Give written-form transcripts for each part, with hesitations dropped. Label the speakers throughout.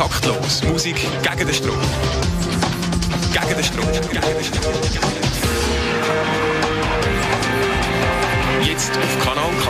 Speaker 1: Taktlos. Musik gegen den Strom. Gegen den Strom. Gegen den Strom. Jetzt auf Kanal K.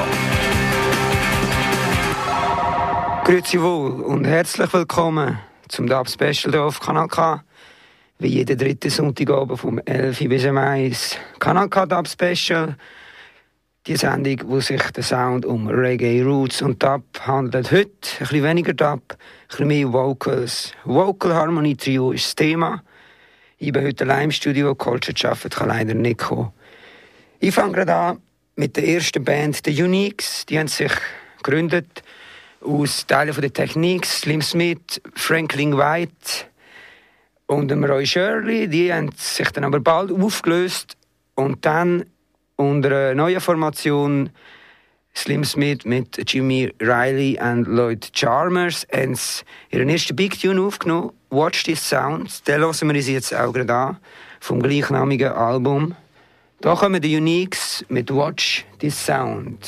Speaker 2: Grüezi wohl und herzlich willkommen zum Dub Special hier auf Kanal K. Wie jeden dritten Sonntagabend vom 11 bis 1. Kanal K Dub Special. Die Sendung, wo sich der Sound um Reggae, Roots und Dub handelt. Heute ein bisschen weniger Dub, ein bisschen mehr Vocals. Vocal Harmony Trio ist das Thema. Ich bin heute allein im Studio, Culture arbeitet, kann leider nicht kommen. Ich fange gerade an mit der ersten Band, The Uniques. Die haben sich gegründet aus Teilen von der Technik, Slim Smith, Franklin White und Roy Shirley. Die haben sich dann aber bald aufgelöst und dann unter einer neuen Formation Slim Smith mit Jimmy Riley und Lloyd Chalmers haben sie ihren ersten Big Tune aufgenommen, Watch This Sound. Den hören wir uns jetzt auch gerade an, vom gleichnamigen Album. Da kommen die Uniques mit Watch This Sound.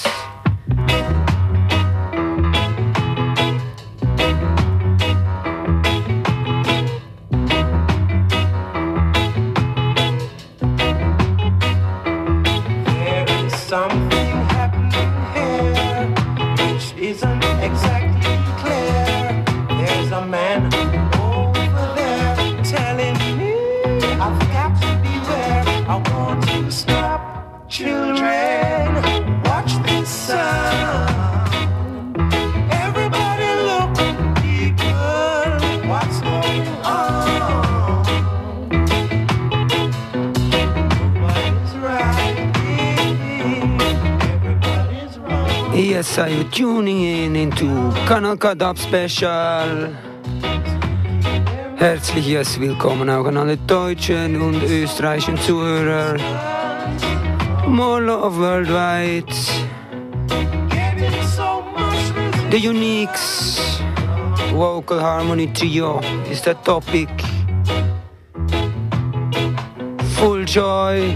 Speaker 3: Something happening here which isn't exactly clear. There's a man over there telling me I've got to beware. I want to stop children. Watch this sound. Everybody look, people, what's going on? Nobody's right.
Speaker 2: Yes, are you tuning in into Kanal K Dub Special? Herzliches Willkommen auch an alle deutschen und österreichischen Zuhörer. More love worldwide. The Uniques Vocal Harmony Trio is the topic. Full joy.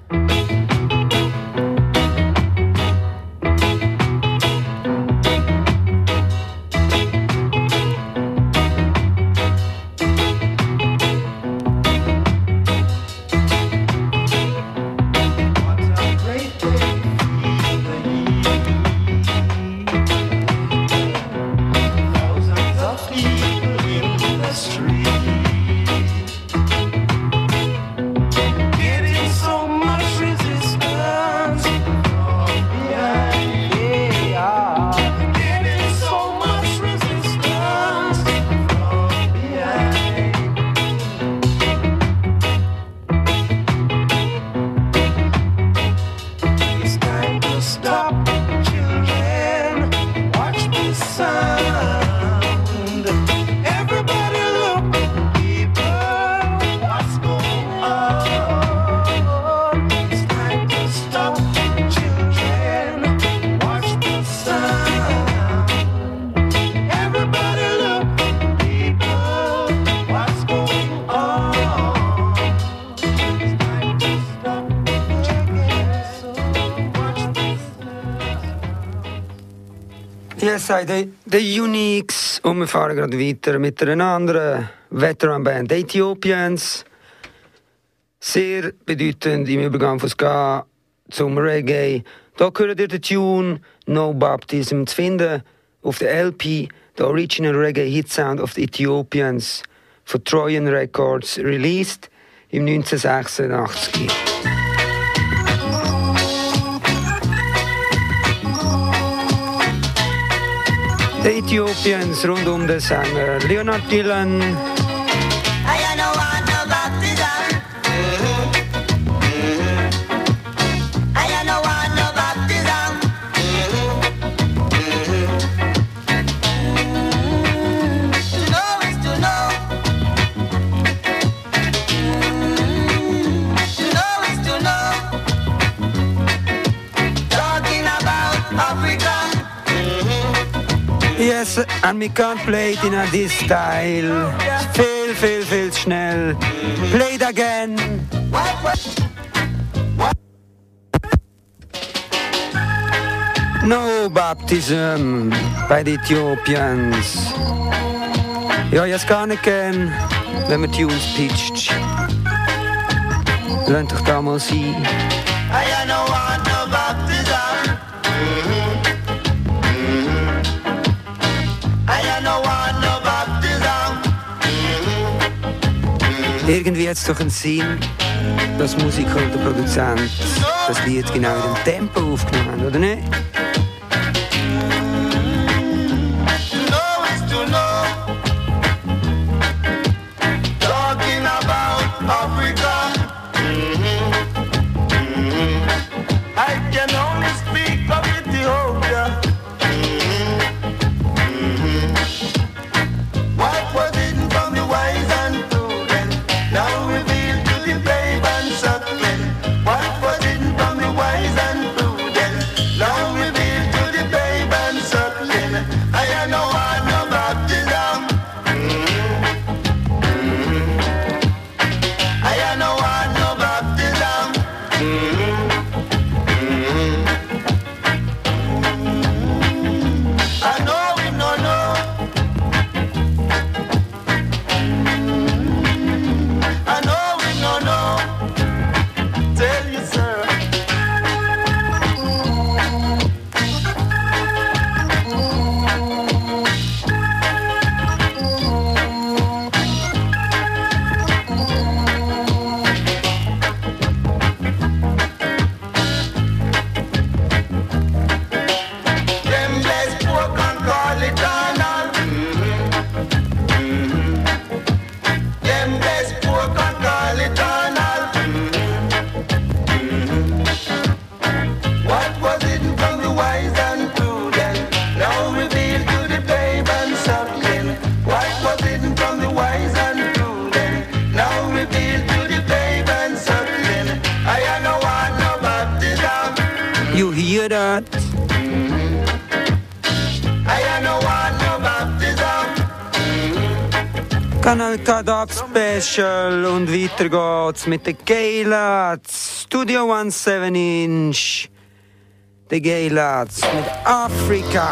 Speaker 2: Yes, the Uniques. Und wir fahren gerade weiter mit einer anderen Veteran-Band, Ethiopians. Sehr bedeutend im Übergang von Ska zum Reggae. Da gehört ihr den Tune No Baptism zu finden auf der LP, The Original Reggae Hit Sound of the Ethiopians, von Trojan Records, released im 1986. The Ethiopians rund um den Sänger Leonard Dillon. Yes, and we can't play it in this style. Viel zu schnell. Play it again. No baptism by the Ethiopians. Ja, ich hab's gar nicht gern, wenn man Tunes pitcht. Lasst euch da mal sein.
Speaker 3: I know I know baptism. I know I know baptism.
Speaker 2: Irgendwie hat es doch einen Sinn, dass Musiker und der Produzent das Lied genau in dem Tempo aufgenommen haben, oder nicht? You hear that? Kanal K Dub Special und weiter geht's mit den Gay Lads. Studio 17 Inch. The Gay Lads mit Afrika.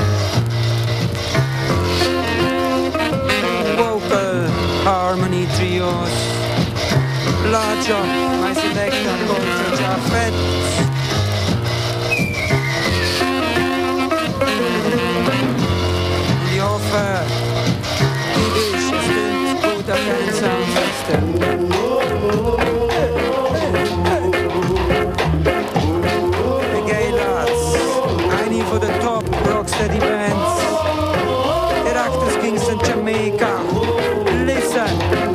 Speaker 2: Vocal Harmony Trios. Larger, my selection goes to Jafet. Ich hoffe, du bist gut auf deinen Soundsystem. The Gay Lads, eine von den Top Rocksteady Bands. Direkt aus Kingston, Jamaica. Listen.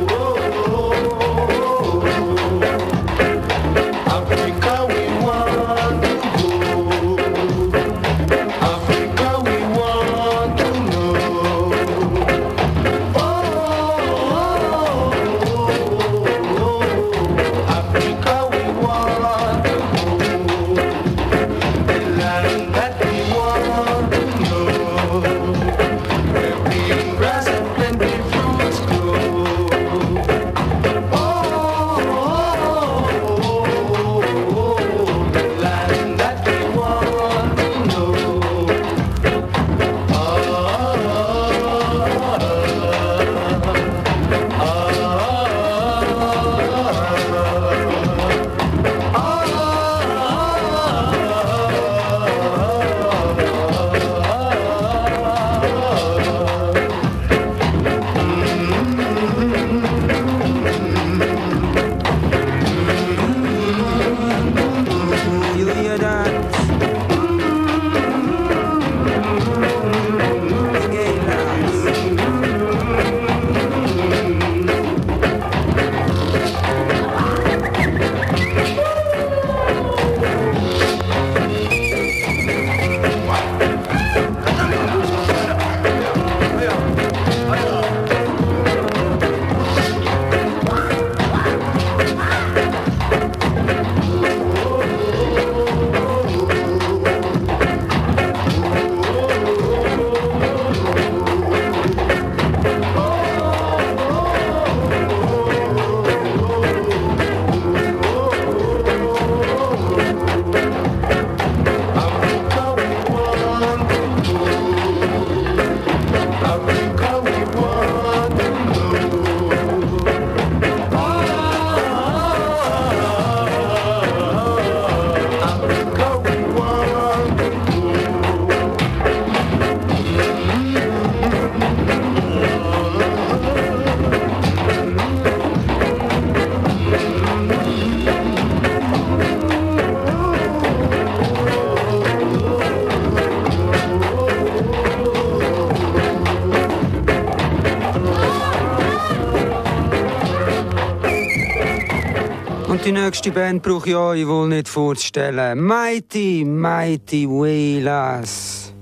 Speaker 2: Und die nächste Band brauche ich euch wohl nicht vorzustellen. Mighty, Mighty Wailers.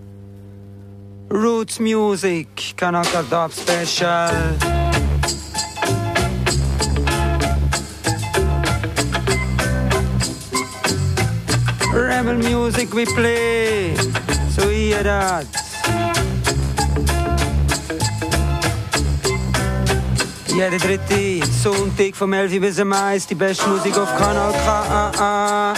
Speaker 2: Roots Music, Kanaka Dub Special. Rebel Music we play, so hear that. Jede dritte Sonntag vom 11 bis am 1 die beste Musik auf Kanal K.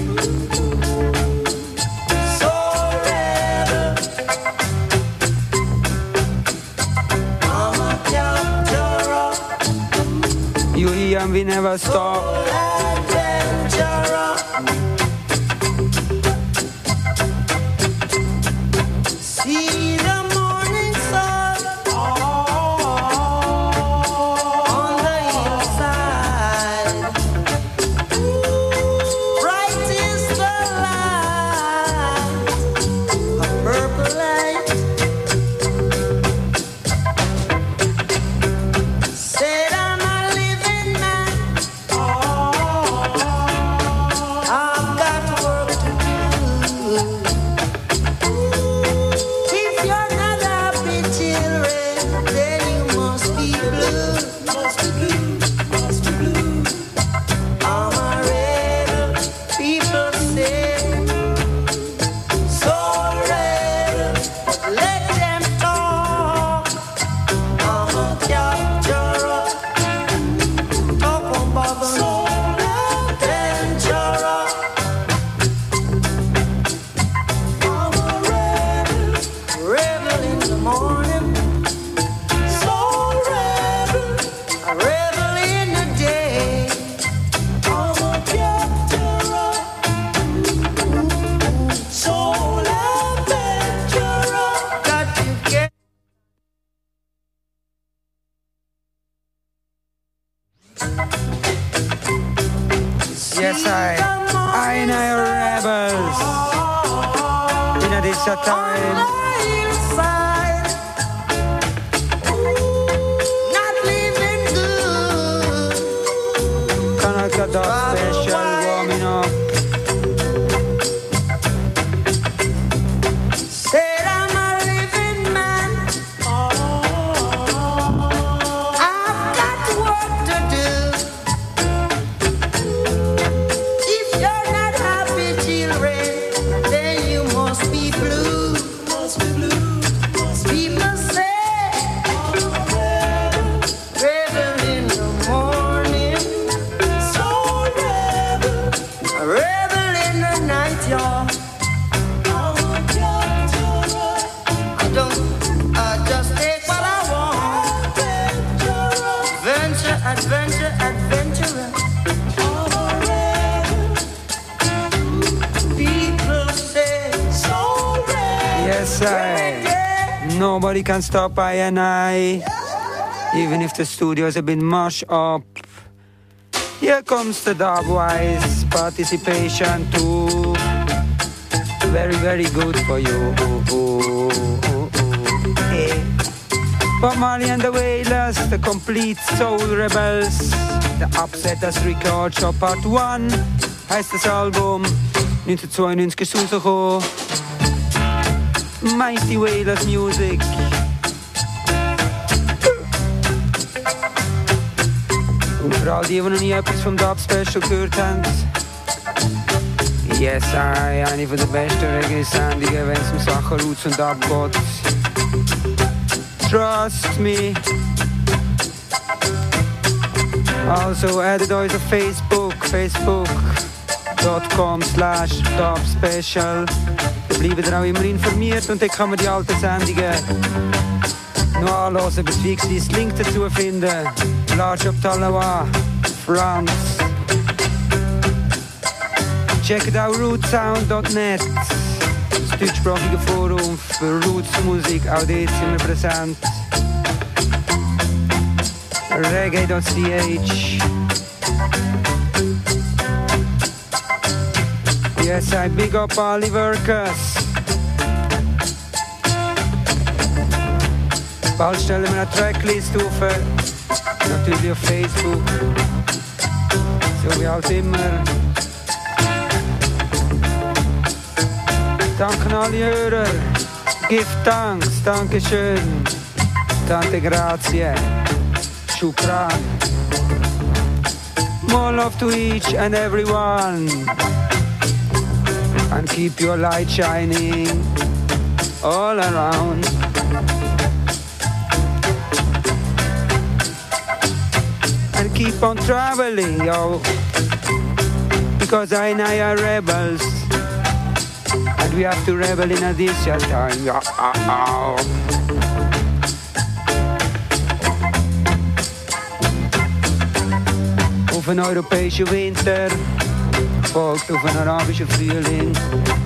Speaker 2: You hear and we never stop. Yes, I know rebels. In this time. Kanaka Dub Special warming up.
Speaker 3: Said I'm a living man. I've got work to do. If you're not happy, children, then you must be blue. People say, rebel in the morning, rebel in the night, y'all. I just take what I want. Adventure. People say so red.
Speaker 2: Yes, nobody can stop I and I. Even if the studios have been mashed up. Here comes the Dubwise participation too. Very, very good for you. Hey. Bob Marley and the Wailers, the complete soul rebels. The Upsetters Record Shop Part 1 heißt das Album. 1992 ist rausgekommen. Mighty Wailers Music. Und für all die noch nie etwas vom Dub Special gehört haben. Yes, eine von der besten Reggae-Sendungen, wenn es um Sachen Roots und Dub geht. Trust me. Also addet uns auf Facebook, facebook.com/dubspecial. Da bleibt ihr auch immer informiert und dann kann man die alten Sendungen noch anhören, beziehungsweise Link dazu finden. Large of Talawa, France. Checkt auch rootsound.net, das deutschsprachige Forum für Rootsmusik, auch dort sind wir präsent. Reggae.ch. Yes, I big up all the workers. Bald stellen wir eine Tracklist auf, natürlich auf Facebook. So wie halt immer. Danke an alle Hörer. Give thanks, Dankeschön. Tante grazie. Shukran. More love to each and everyone. And keep your light shining all around. And keep on traveling, yo. Because I and I are rebels. And we have to rebel in a this time. Auf een Europese winter volgt op een Arabische Frühling.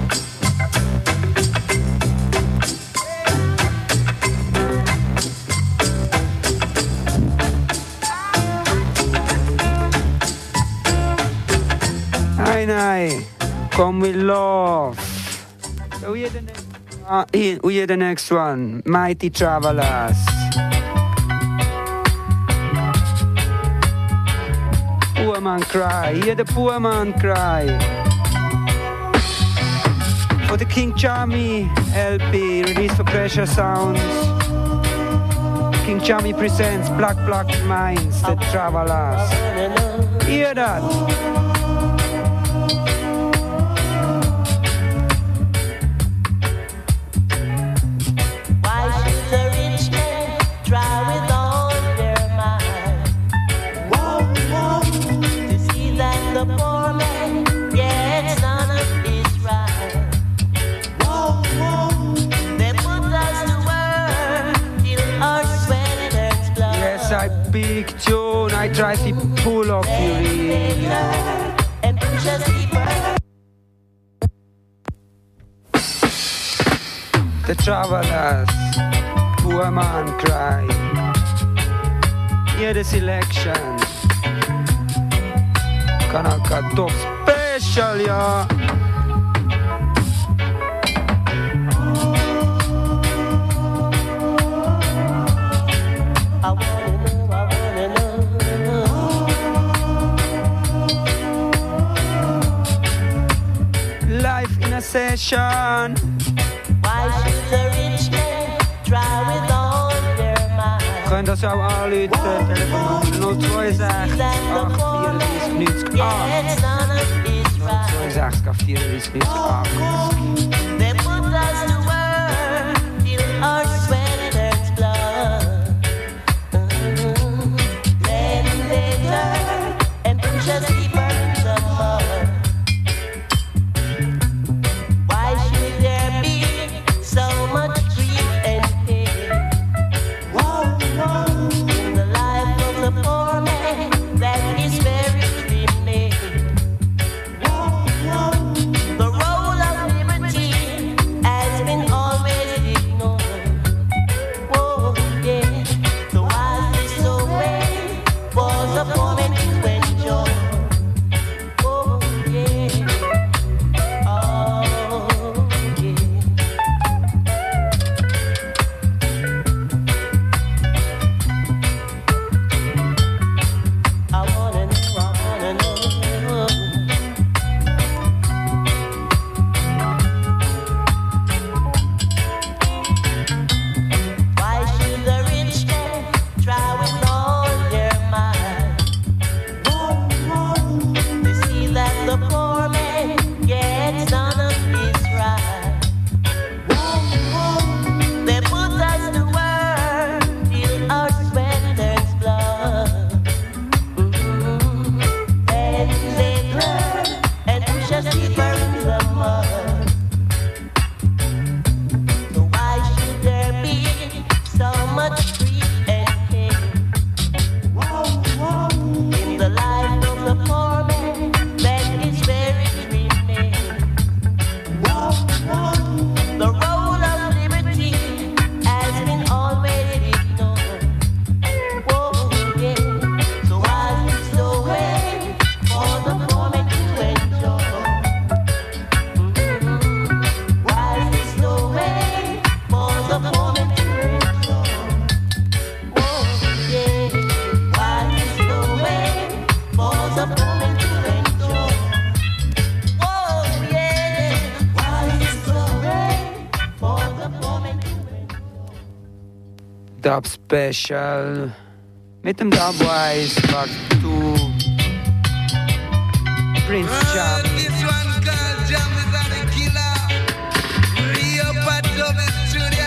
Speaker 2: Hey, come with love. So we hear the next one, Mighty Travelers. Poor man cry, hear the poor man cry. For the King Charmy LP, released for Pressure Sounds. King Charmy presents Black Minds, the Travelers. Hear that? Big tune, I try to pull off you really. The Travelers, poor man cry. Hear the selection. Kanal K top special, ja. Session. Why should the rich man try with all their mind? Könnt das auch anrufen, Telefonnummer 062 834 90 062 4 They put us to work till our sweat turns blood. Then they turn and push us deeper in the mud. The role of liberty Dub Special mit dem Dubwise Part 2 Prince Jammy.
Speaker 4: This one called Jammy and the Killer. Rio Pato Studio.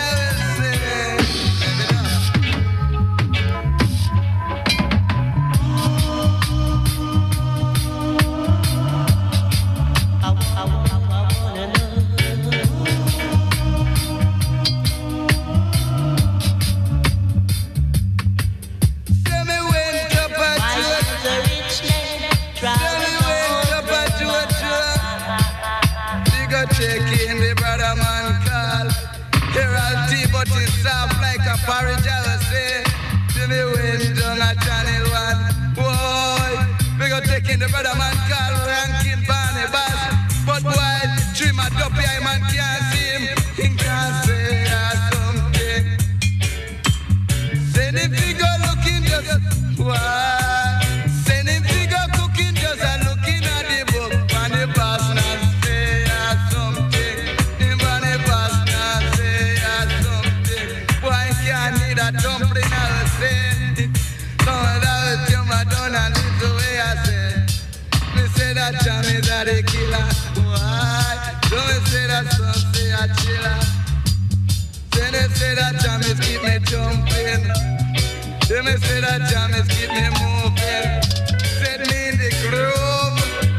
Speaker 4: Taking the brother man call. Heraldry, but it's soft like a porridge, I will say. Till me went down a channel one. Boy, we go taking the brother man call. Ranking Barney Bass. But boy, trim a dopey, I man can't see him. He can't say something. Send him to go looking just why. Send him to go cooking just a looking at the book. And the boss not say something. Him and the boss not say something. Boy, can't need a dumpling, I will say. Come on, I will tell my done and live the way I say. Me say that Jammy's a the killer. Why? Don't me say that some say a chiller. Say that Jammy's keep me jumping. They me say that Jammy's keep me moving. Set me in the groove.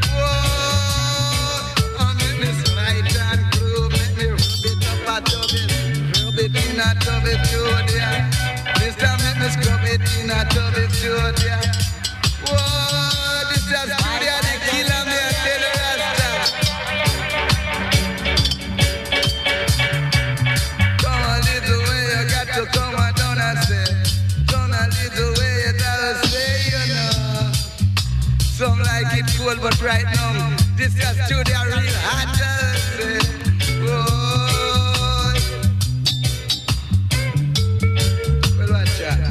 Speaker 4: Whoa, I make me slide and groove. Make me rub it up a tub it. Rub it in a tub it too, dear. This time make me scrub it in a tub it too, dear. Whoa, this is studio the killer, me I tell you that stuff. Come a little way, you got to come on down and say. Come a little way, you gotta say, you know. Some like it cold, but right now, this is studio real hot, I say. Whoa. Well, watch out.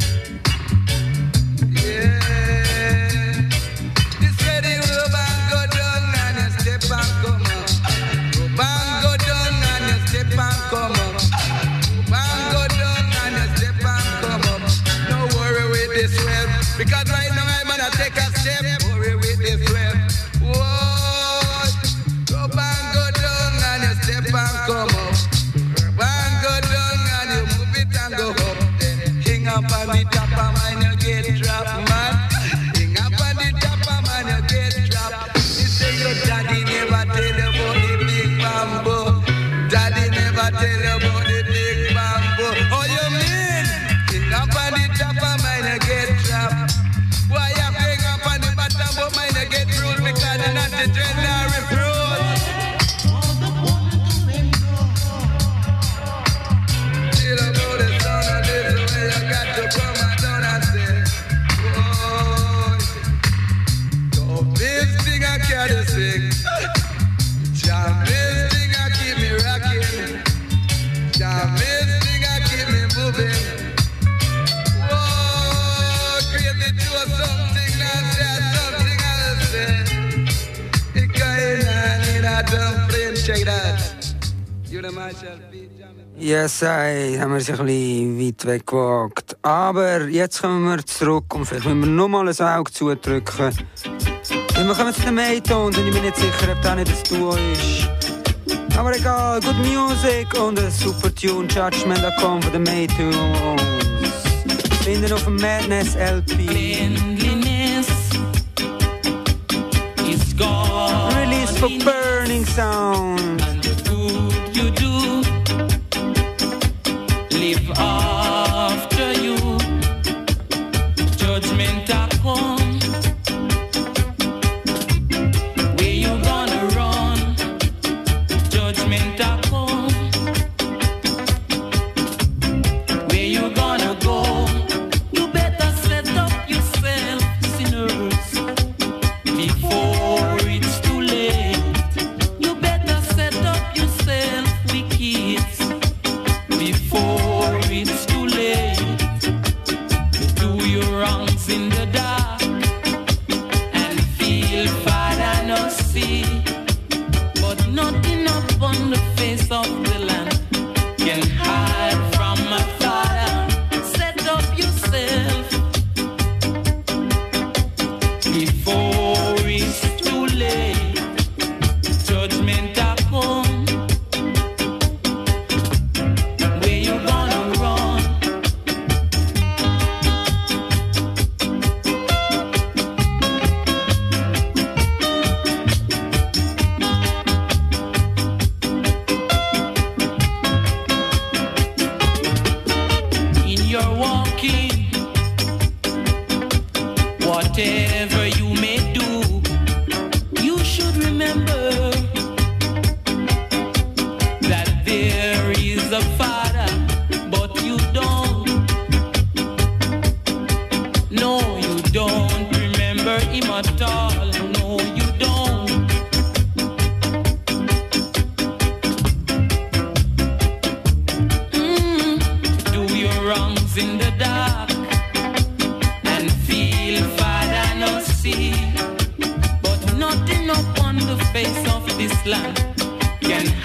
Speaker 4: Yeah. This way the rub and go down and you step and come up. Rub and go down and you step and come up. Rub and go down and you step and come up. No worry with this web, because right now I'm gonna take a step. Worry with this web. Whoa. Rub and go down and you step and come up. Rub and go down and you move it and go up. Then hang up on the top of mine, you get dropped, man. Hang up on the top of mine, you get dropped. You say your daddy never tell you about the big bamboo. Daddy never tell you about the big bamboo. Oh, you mean? Hang up on the top of mine, you get dropped. Why you hang up on the bottom of mine, you get ruled because you're not the gender fruit. Feel about the sound of this way, you got to come and down and say, whoa. So this thing I can't sing. Jam this thing I keep me rocking. Jam this thing I keep me moving. Whoa, crazy to something now say something else say. It kinda need a dumpling, check that. You the Marshall beat, Jam.
Speaker 2: Yes, haben wir sich ein bisschen weit weggewagt. Aber jetzt kommen wir zurück und vielleicht müssen wir nochmal ein Auge zudrücken. Weil wir kommen zu den Maytones und ich bin nicht sicher, ob das nicht das Duo ist. Aber egal, good music und ein super Tune, Judgment.com von den Maytones. Finden auf dem Madness LP.
Speaker 5: Cleanliness is gone.
Speaker 2: Release for Burning Sound.
Speaker 5: And the good you do, live after you. Judgment a come. Where you gonna run? Judgment a come. Where you gonna go? You better set up yourself, sinners, before it's too late. You better set up yourself, wicked, before it's too late. Do your wrongs in the dark and feel Father no see, but nothing upon the face of the land can hide from my Father.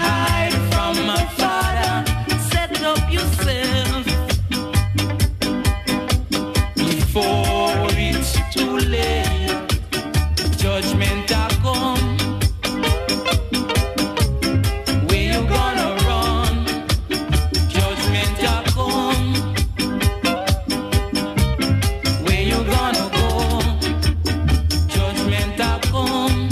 Speaker 5: hide from my father. Set up yourself before it's too late. Judgment a come. Where you gonna run? Judgment a come. Where you gonna go? Judgment a come.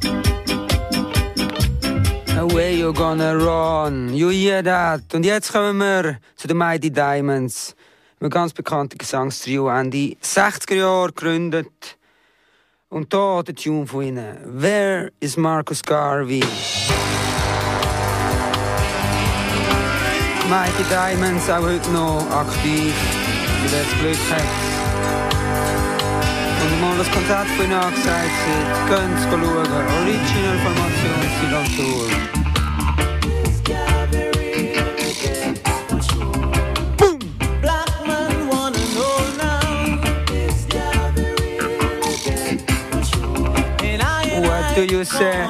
Speaker 2: Where you gonna run? You hear that? Und jetzt kommen wir zu den Mighty Diamonds. Ein ganz bekanntes Gesangstrio, Ende 60er Jahre gegründet. Und da der Tune von ihnen. Where is Marcus Garvey? Mighty Diamonds, auch heute noch aktiv. Wer das Glück hat. Und mal das Konzert von ihnen angesagt hat, könnt ihr schauen. Original Formation, sie on Tour. What do you say?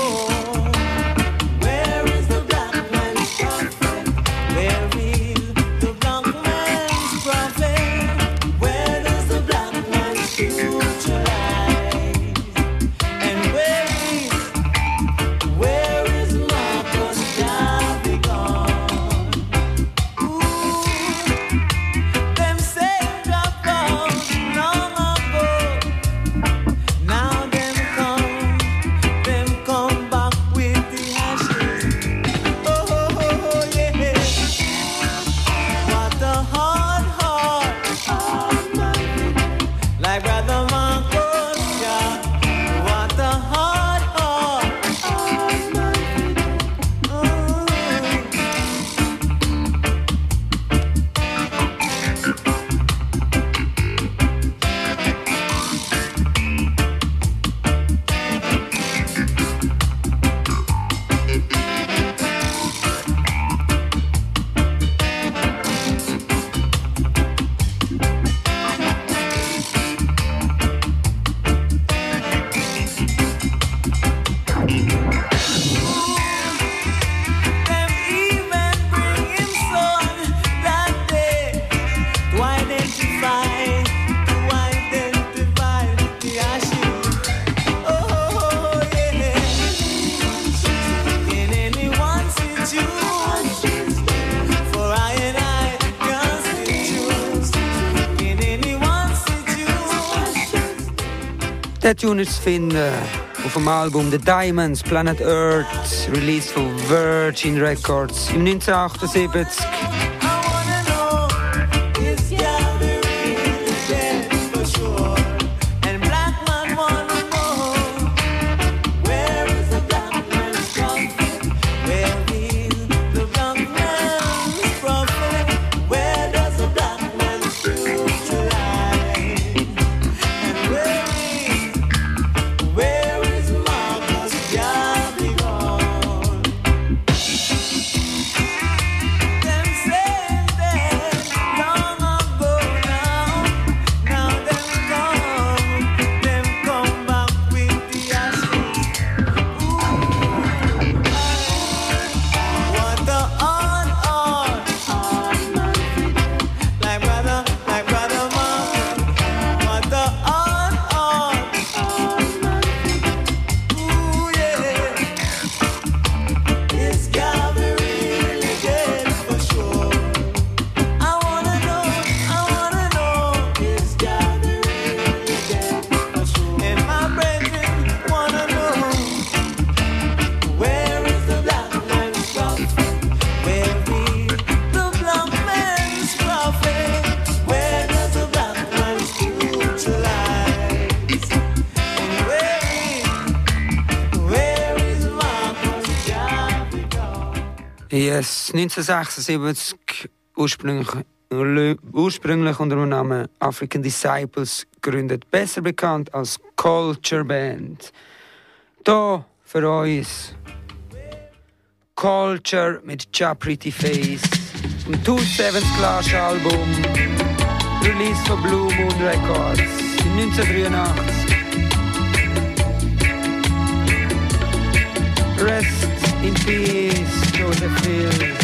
Speaker 3: Where is the black man's prophet? Where is the black man's prophet? Where does the black man's future lie? And where is Marcus Garvey gone? Ooh, them saved up long ago. Now them come back with the ashes. Oh, yeah. What a hard heart. Like Brother Marcus, yeah. What a hard heart. Them even bring him son that day to identify the ashes. Oh, yeah. In anyone's situation, for I and I constitute. In anyone's situation.
Speaker 2: Der Tune ist zu finden auf dem Album The Diamonds, Planet Earth, released von Virgin Records im 1978.
Speaker 3: I wanna know, is Garvey really dead for sure? And black man wanna know, where is the black man's prophet? Where is the black man's prophet? Where does the black man's future lie? And where is Marcus Garvey gone? Them say that long ago now. Now them come back with the ashes. Ooh, what a hard like brother Marcus. What a hard ooh, yeah. Is Garvey really dead for sure? I wanna know, is Garvey really dead for sure? And my brethren wanna know, where is the black man's prophet? Where is the black man's prophet? Where does the black man's future lie? And where is Marcus Garvey gone?
Speaker 2: Yes, 1976 ursprünglich unter dem Namen African Disciples gegründet, besser bekannt als Culture Band. Da für uns Culture mit Ja Pretty Face, ein 2007 Clash Album, Release von Blue Moon Records in 1983. Rest In peace, Joseph Hill.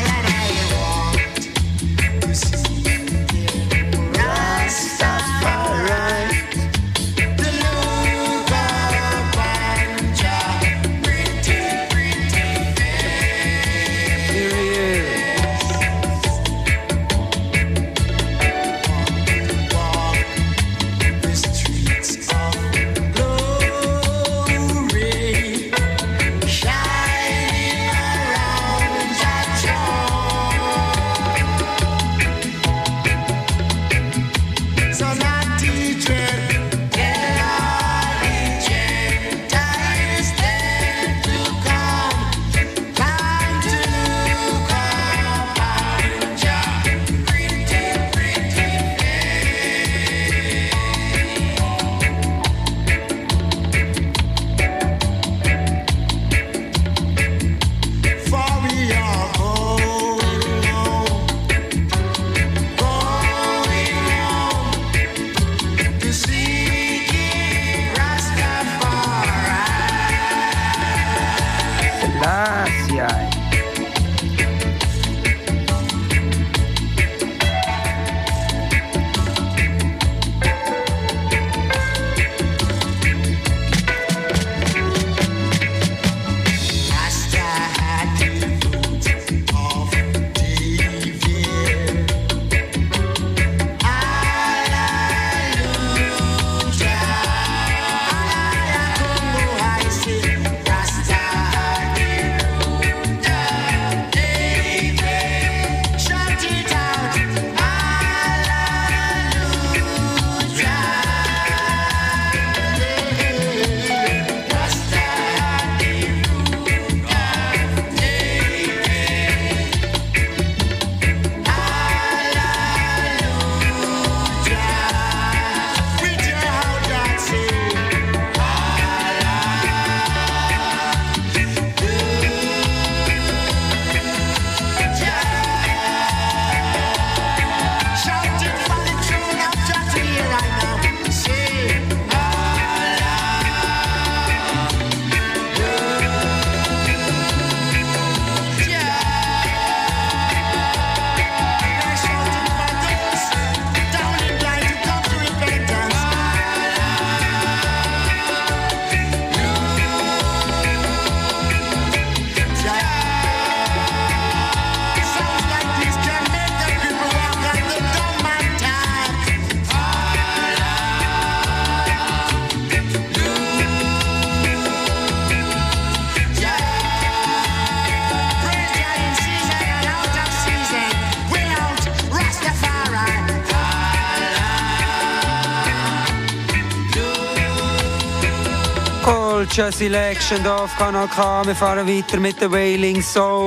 Speaker 2: Culture Selection auf Kanal K. Wir fahren weiter mit den Wailing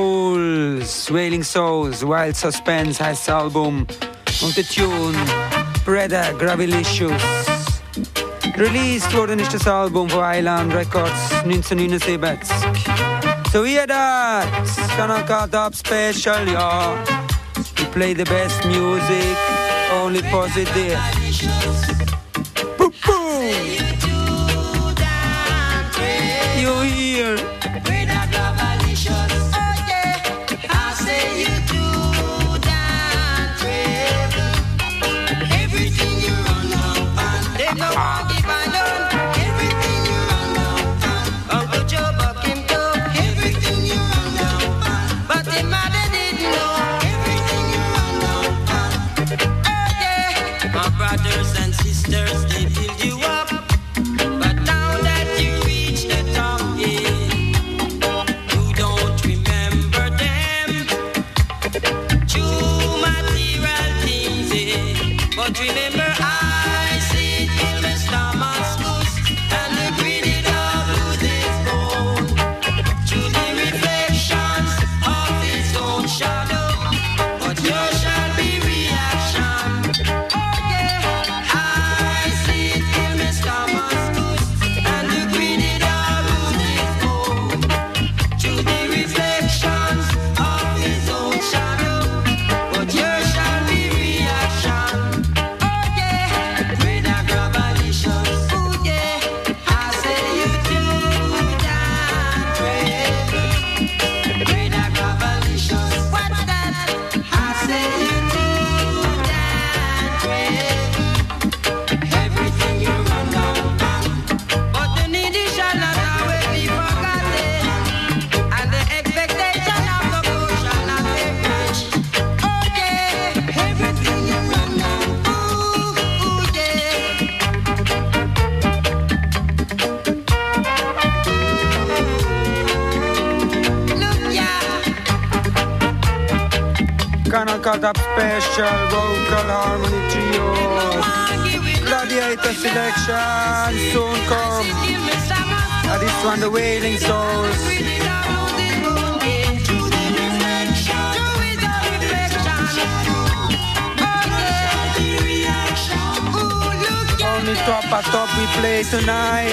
Speaker 2: Souls. Wailing Souls, Wild Suspense heisst das Album. Und der Tune, Brother Gravilicious. Released worden ist das Album von Island Records 1979. So ihr das, Kanal K Dub Special, ja. We play the best music, only positive. Boom, boom. You hear?
Speaker 5: Brothers and sisters, they build you up, but now that you reach the top, yeah, you don't remember them. True material things, yeah, but remember I see till Mr. Damascus and the greedy dog loses gold through the reflections of his own shadow, but there shall be reaction.
Speaker 2: Canal K Dub Special, Vocal Harmony Trio, Gladiator Selection, soon come. And this one, the Wailing Souls. Only top we play tonight.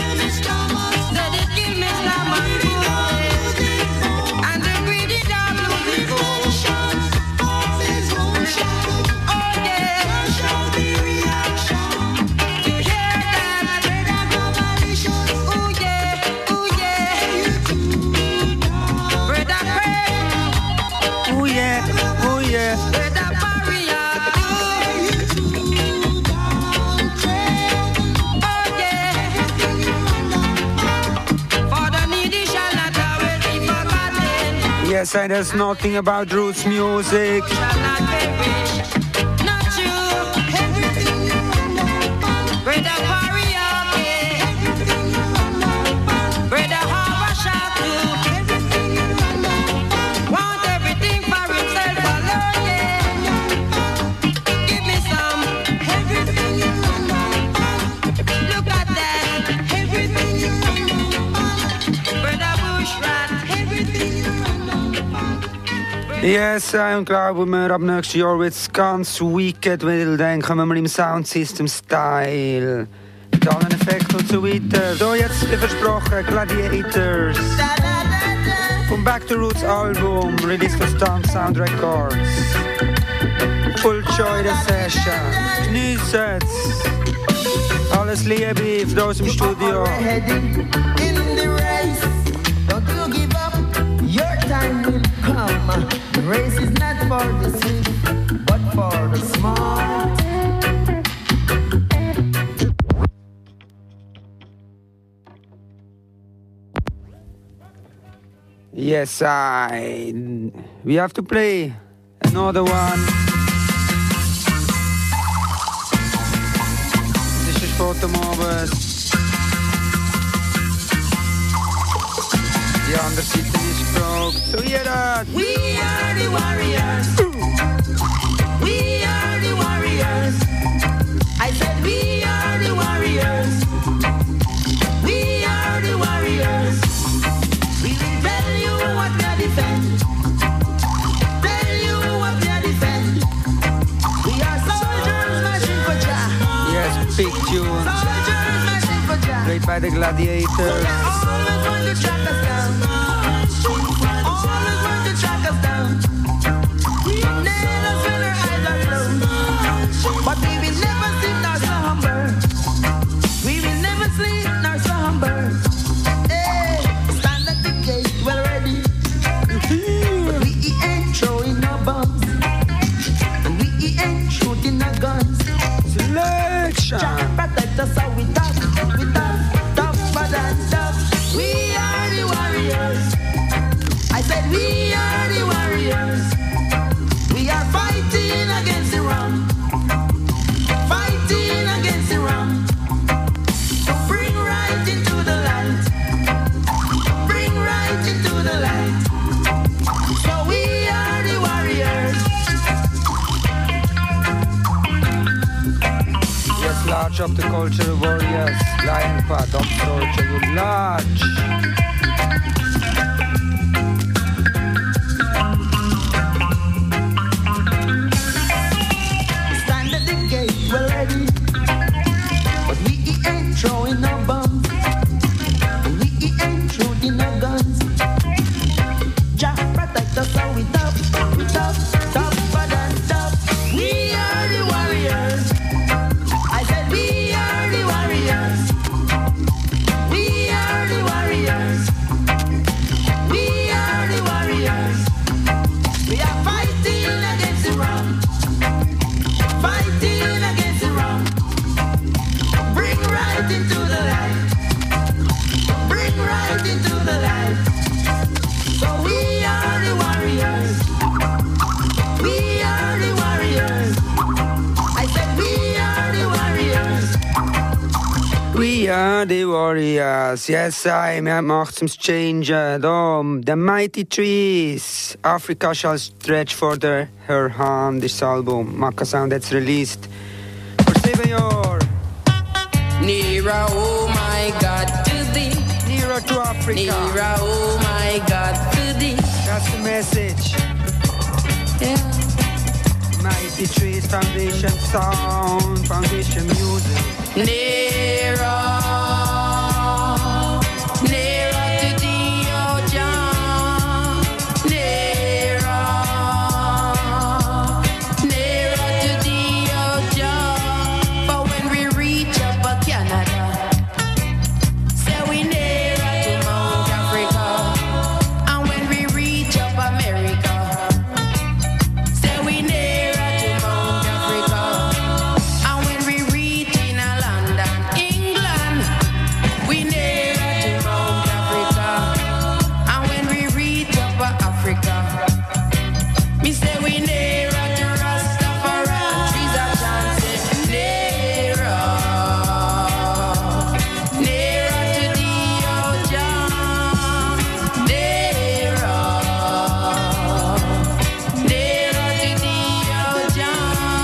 Speaker 2: Yes, and there's nothing about roots music. Yes, und glauben wir ab nächstes Jahr wird es ganz wicked, weil dann kommen wir im Soundsystem-Style. Mit allen Effekten und so weiter. So, jetzt wie versprochen, Gladiators. Vom Back to Roots Album, released von Stomp Sound Records. Full Joy the Session. Geniessen es. Alles Liebe für uns im Studio.
Speaker 6: Your time will come. The race is not for the swift, but for the smart.
Speaker 2: Yes, we have to play another one. This is for the Abend. Die andere Seite ist gefragt. So jeder.
Speaker 6: We are the warriors. We are the warriors. I said we are the warriors. We are the warriors. We will tell you what we are defend. Tell you what we are defend. We are soldiers marching for Jah.
Speaker 2: Yes, big tune.
Speaker 6: Soldiers marching for Jah.
Speaker 2: Played by the Gladiators.
Speaker 6: Always want to track us down. Always want to track us down. Nail us when our eyes are closed. But we will never sleep nor slumber. We will never sleep nor slumber. Hey, stand at the gate, well ready. But we ain't throwing no bombs. And we ain't shooting no guns.
Speaker 2: Selection.
Speaker 6: Jah protect us so we tough tougher than tough. We are the warriors. I said we are the warriors. We are fighting against the wrong. Fighting against the wrong. To bring right into the light. Bring right into the light. So we are the warriors.
Speaker 2: Yes, large up the culture warriors. Lion Path, up soldier, you large.
Speaker 6: Stand at the gate, we're ready. But we ain't throwing no bombs. And we ain't shooting no guns. Jah protect us so we tougher than tough. We are the warriors. I said we are the warriors. We are the warriors. We are the warriors. We are fighting against the wrong. Fighting against the wrong. Bring right into the light. Bring right into the light. So we are the warriors.
Speaker 2: The Warriors, yes I, wir haben gemacht zum Change. Da, The Mighty Trees, Africa Shall Stretch for Her Hand, ist das Album. Maka Sound hat's released vor 7 Jahren.
Speaker 5: Nearer, oh my God, to thee.
Speaker 2: Nearer to Africa.
Speaker 5: Nearer, oh my God, to thee.
Speaker 2: That's the message.
Speaker 5: Yeah.
Speaker 2: Mighty Trees, Foundation Sound, Foundation Music.
Speaker 5: Nearer, nearer to thee, oh Jah. Nearer, nearer to thee, oh Jah. But when we reach up to Canada, say we nearer to Mount Africa. And when we reach up America, say we nearer to Mount Africa. And when we reach in London, England, we nearer to Mount Africa. And when we reach up Africa, me say we nearer to Rastafari. And trees are chanting nearer, nearer to thee, oh Jah. Nearer, nearer to thee, oh Jah.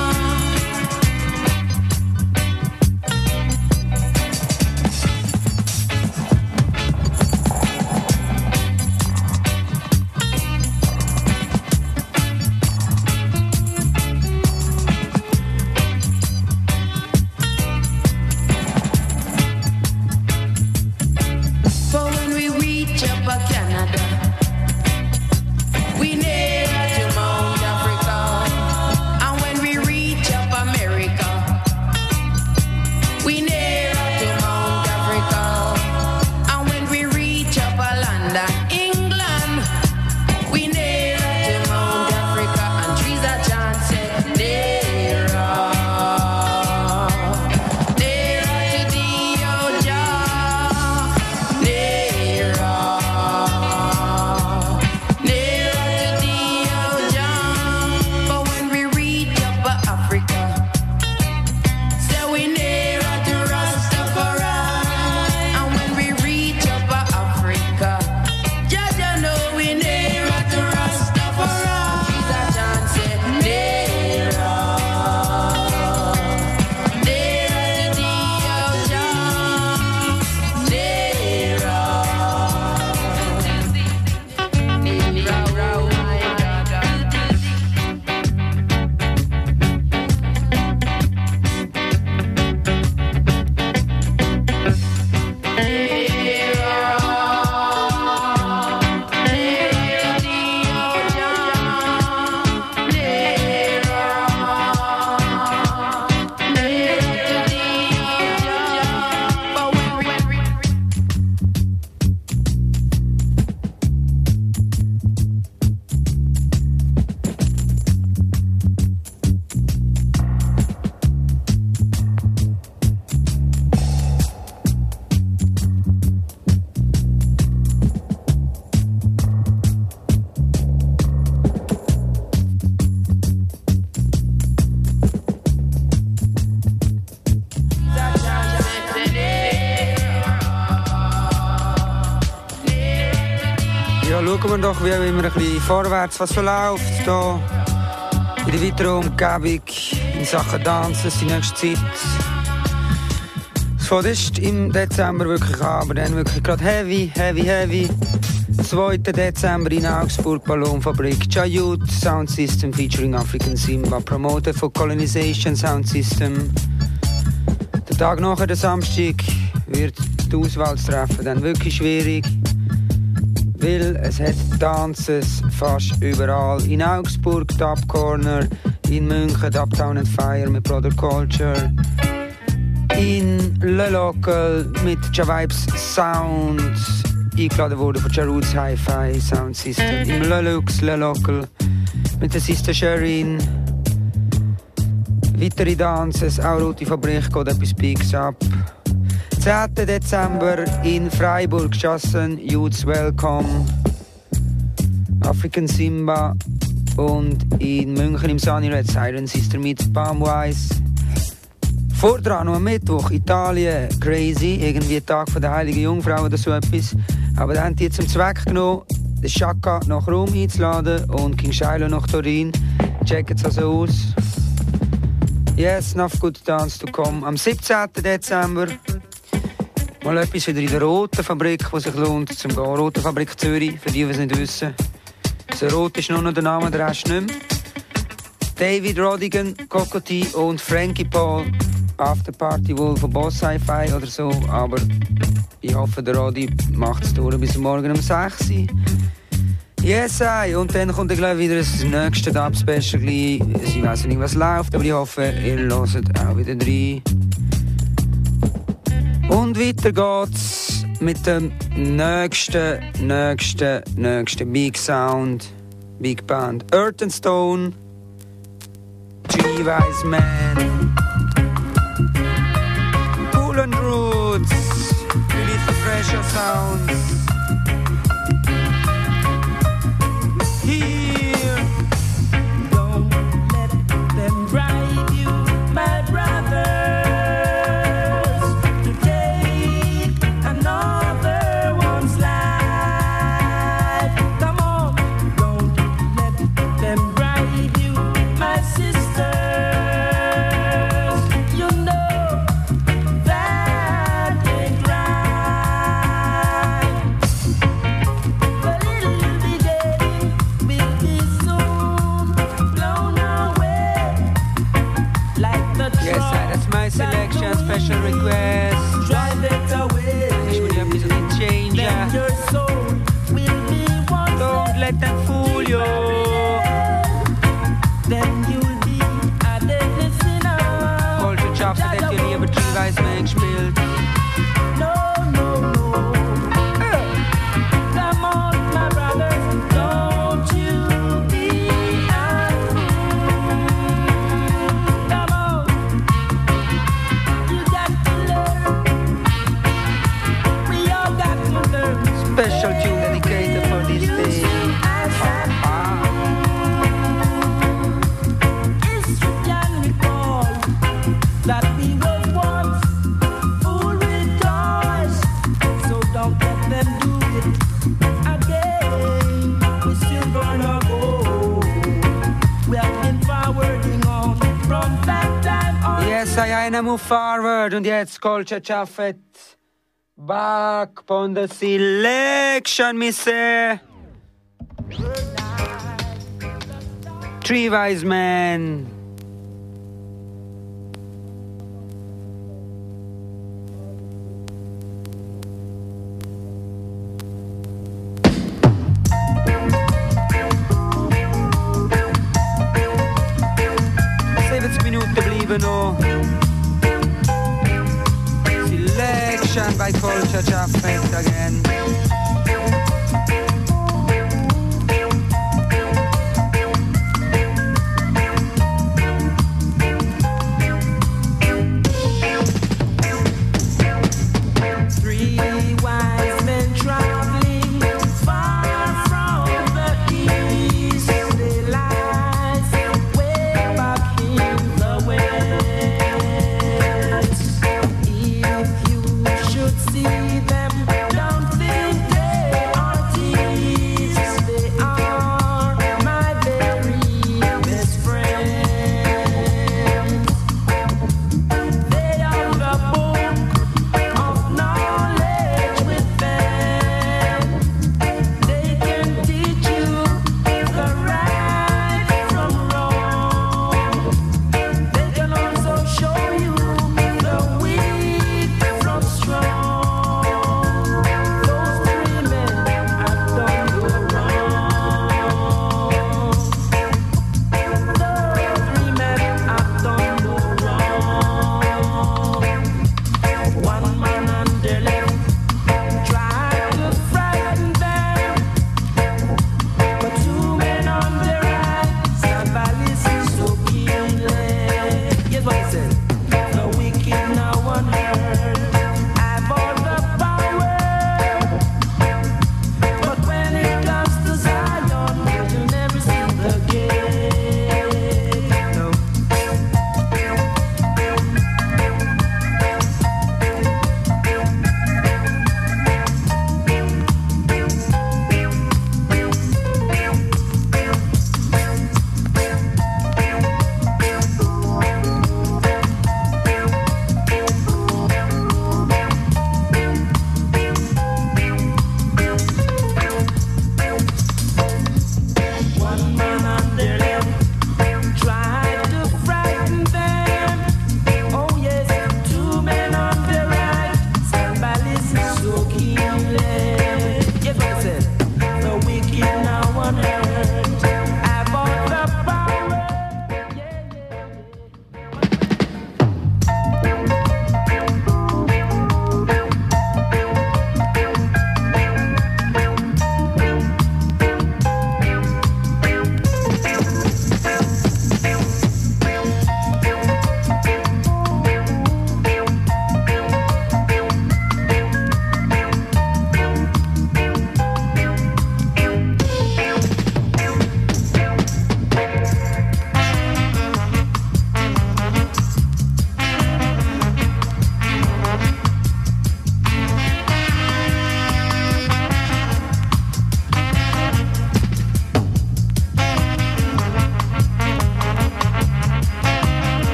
Speaker 5: For when we reach up Canada, we nearer to Mount Africa. And when we reach up America, we nearer to Mount Africa. And when we reach up London, England, we nearer to Mount Africa. And trees are chanting nearer, nearer to thee, oh Jah. Nearer, nearer to thee, oh Jah. But when we reach up Africa, say we nearer to Rastafari. And when we reach up Africa, Jah know we nearer to Rastafari. Trees are chanting nearer, nearer to thee, oh Jah. Nearer, nearer, oh my God.
Speaker 2: Ja, schauen wir doch wie immer ein bisschen vorwärts, was so läuft hier in der weiteren Umgebung in Sachen Tanzen die nächste Zeit. Es fängt erst im Dezember wirklich an, aber dann wirklich gerade heavy. 2. Dezember in Augsburg, Ballonfabrik, Jayut Sound System featuring African Simba, promoted von Colonization Sound System. Der Tag nachher, der Samstag, wird die Auswahl zu treffen dann wirklich schwierig, weil es hat Tanzes fast überall. In Augsburg, Top Corner, in München, Uptown and Fire mit Brother Culture, in Le Local mit Javibes Sound, eingeladen wurde von Jaroots Hi-Fi Sound System, im Le Lux, Le Local mit der Sister Sherin. Weitere Dances, auch Ruti Fabrik geht etwas Bigs ab. 10. Dezember in Freiburg, Jassen, Youths Welcome, African Simba, und in München im Sunny Red Siren Sister mit Palmwise. Vordran noch am Mittwoch, Italien, crazy, irgendwie Tag von der Heiligen Jungfrau oder so etwas. Aber dann haben die zum Zweck genommen, den Chaka nach Rom einzuladen und King Shiloh nach Turin. Checken es also aus. Yes, enough good dance to come. Am 17. Dezember mal etwas wieder in der Roten Fabrik, die sich lohnt zum gehen. Rote Fabrik Zürich, für die, die es nicht wissen. So rot ist nur noch der Name, der Rest nicht mehr. David Rodigan, Cocotti und Frankie Paul. Afterparty wohl von Boss Hi-Fi oder so, aber ich hoffe, der Rodi macht es durch bis morgen um 6 Uhr. Yes, I. Und dann kommt glaube ich wieder das nächste Dub-Special. Ich weiß nicht, was läuft, aber ich hoffe, ihr hört auch wieder rein. Und weiter geht's mit dem nächsten Big Sound, Big Band. Earth and Stone, Three Wise Men, Pool and Roots, Little Fresher Sounds. Here,
Speaker 6: Don't let them bribe you, my brothers, to take another one's life. Come on, don't let them bribe you, my sisters. You know that ain't right. The little beginning will be soon blown away like the
Speaker 2: yes, I. That's my selection, special request.
Speaker 6: drive it away.
Speaker 2: Ich will ja ein bisschen change.
Speaker 6: Then your soul will be one.
Speaker 2: Don't let them fool you.
Speaker 6: Then you'll be a deadly sinner.
Speaker 2: Culture Chaps hat ihr lieber Three Wise Men gespielt.
Speaker 6: No, no, no. Come on, my brothers, don't you be unfool. Come on, you got to learn. We all got to learn.
Speaker 2: Special tune dedicated for this day.
Speaker 6: History can recall that we were once full with toys, so don't let them do it again. We still gonna go. We have been forwarding on from that time on.
Speaker 2: Yes, I move forward. Und jetzt Culture Chaffet. Back on the selection, me say. Three Wise Men. Minuten bleiben noch. Selection by Culture Chaffet again.
Speaker 6: Three wise men traveling far from the east. They lie way back in the west. If you should see them, don't think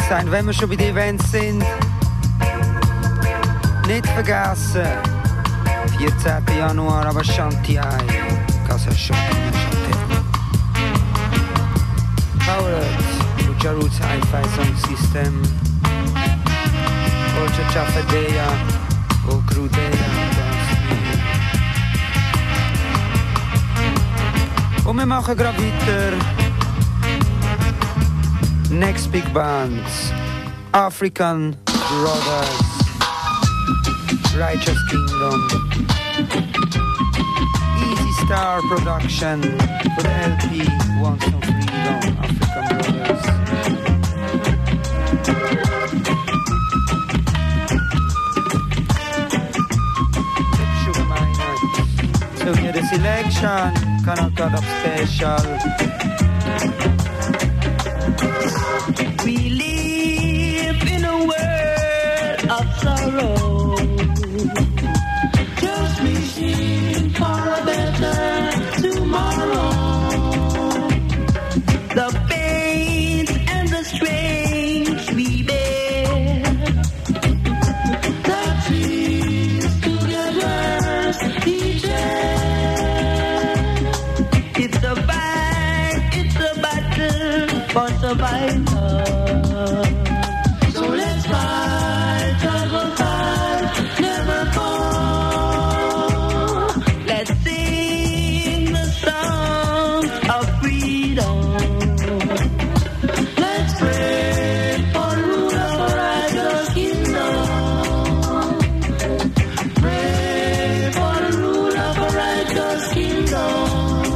Speaker 2: sein, wenn wir schon bei den Events sind. Nicht vergessen, 14. Januar, aber Shanti Ai, Casa Shopping Chantel. Powered, Lucha Roots Hi-Fi Sound System, Olce Chafedea, O Crudea, und wir machen gerade weiter. Next Big Bands, African Brothers, Righteous Kingdom, Easy Star Production for the LP Want Some Freedom, African Brothers. Sugar Minor. So here the selection, Canal Cut Up Special.
Speaker 6: We live in a world of sorrow, just wishing for a better tomorrow. The pains and the strains we bear, the trees together each day. It's a fight, it's a battle for survival. So let's fight, struggle, fight, never fall. Let's sing the song of freedom. Let's pray for the rule of a righteous kingdom. Pray for the rule of a righteous kingdom.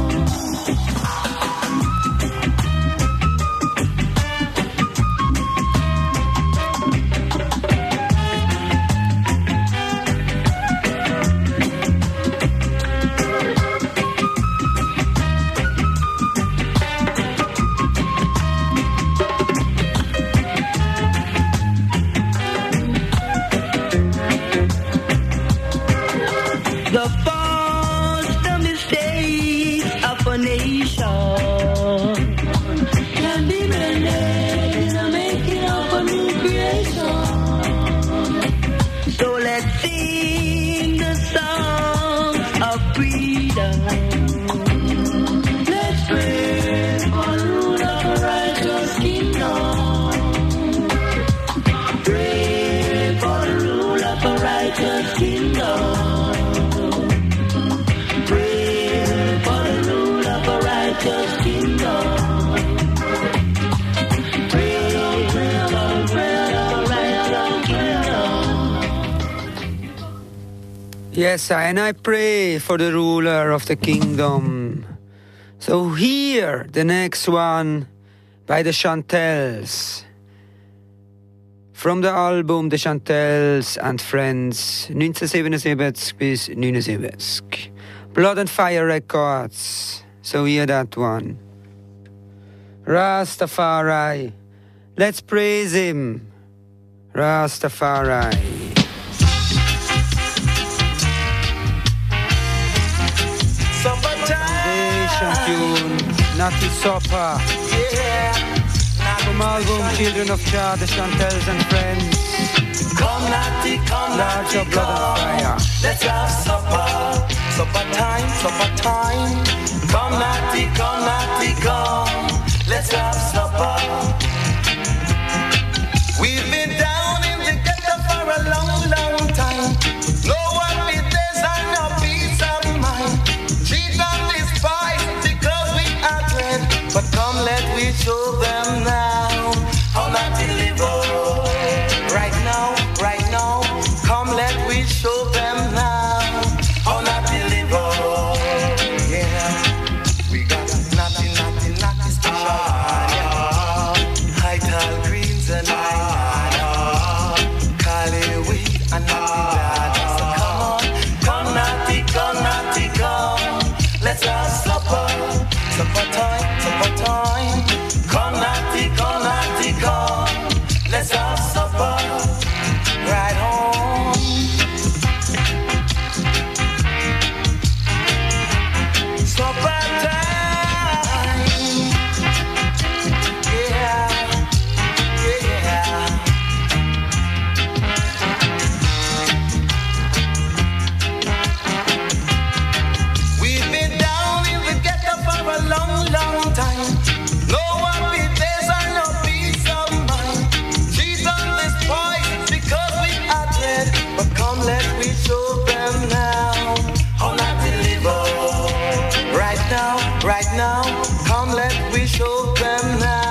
Speaker 6: The faults, the mistakes of a nation can be mended in the making of a new creation. So let's sing the songs of freedom. Let's pray for the rule of a righteous kingdom. Pray for the rule of a righteous kingdom. Just kingdom.
Speaker 2: Yes, and I pray for the ruler of the kingdom. So here, the next one by the Chantels. From the album The Chantels and Friends, 1977 bis 79. Blood and Fire Records. So hear that one. Rastafari. Let's praise him. Rastafari. Foundation tune. Natty Sopa. From album Children of Jah, The Chantels and Friends.
Speaker 3: Come Natty, come
Speaker 2: Large
Speaker 3: Natty,
Speaker 2: of Blood and
Speaker 3: come.
Speaker 2: Fire.
Speaker 3: Let's have supper. Supper time, supper time. Come Natty, come. Let's have supper. We've been down in the ghetto for a long, long time. No one with this and no peace of mind. Cheat and despise because we are dread. But come let we show them now how not to live. Right now, come let we show them now how not to live. Yeah, we got naughty special. High tall greens and Cali weed and naughty lad. So come naughty, come. Let's have supper time. Come naughty. now, come let we show them now.